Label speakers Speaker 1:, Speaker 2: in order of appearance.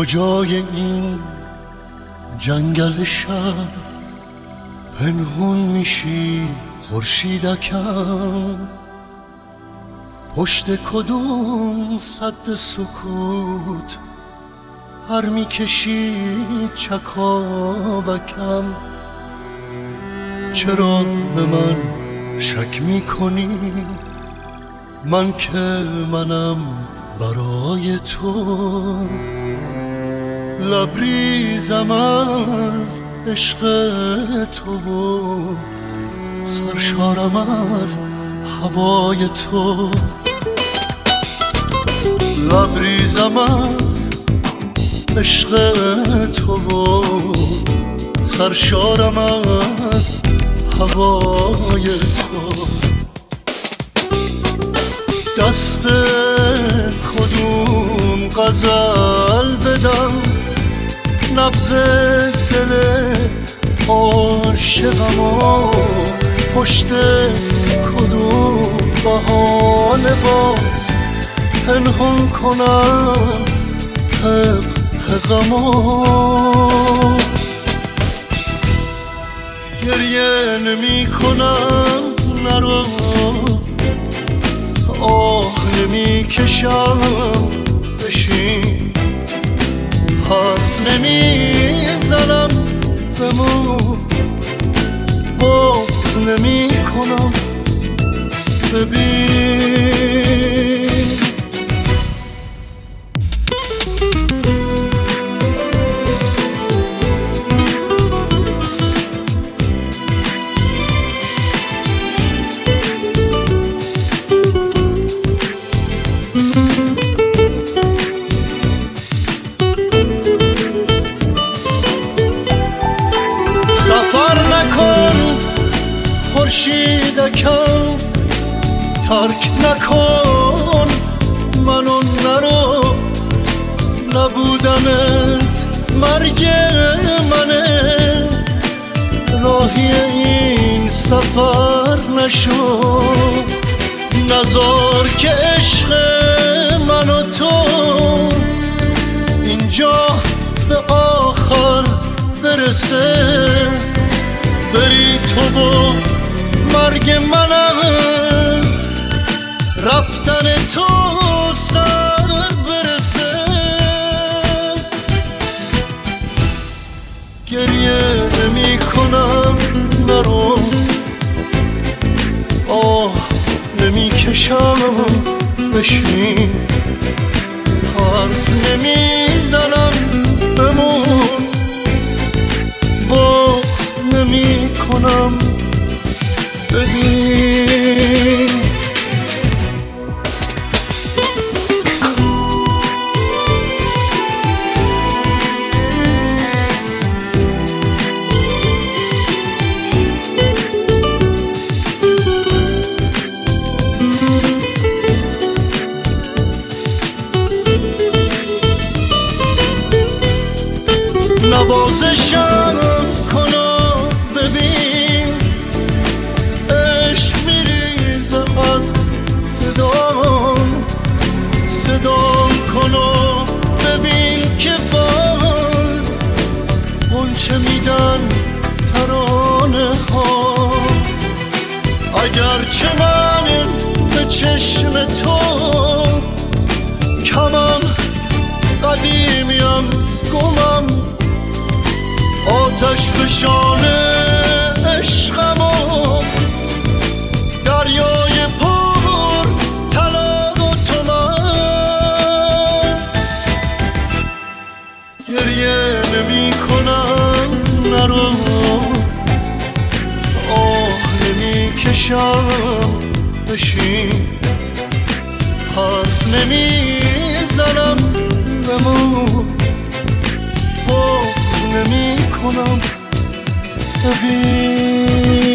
Speaker 1: کجای این جنگل شب پنهون میشی خورشیدکم؟ پشت کدوم سد سکوت هر میکشی چکاوکم؟ چرا به من شک میکنی؟ من که منم برای تو، لبریزم از عشق تو و سرشارم از هوای تو. لبریزم از عشق تو و سرشارم از هوای تو. دست کدوم غزل بدم نبض دل عاشقمو؟ پشت کدوم بهانه باز پنهان کنم غمو؟ گریه نمی کنم نرو، آه نمی کشم بشین، حرف نمی زنم بمون، بغض نمی کنم ببین. سفر نکن خورشیدکم، ترک نکن منو نرو، نبودنت مرگ منه، راهی این سفر نشو، نذار که عشق من و تو اینجا به آخر برسه، بری تو و مرگ من از رفتن تو سر برسه. گریه نمی کنم نرو، آه نمی کشم بشین، حرف نمی زنم بمون، بغض نمی کنم ببین. نوازشم کنو ببین، عشق میریزم از صدام کنو ببین که باز غنچه میدن ترانه ها. اگرچه من به چشم تو کمم، قدیمیم گمم، آتش فشان عشقمو دریای پر طلا و تومن. گریه نمی کنم نرو، آه نمی کشم بشین، حرف نمی زنم بمون، نمی کنم ببین.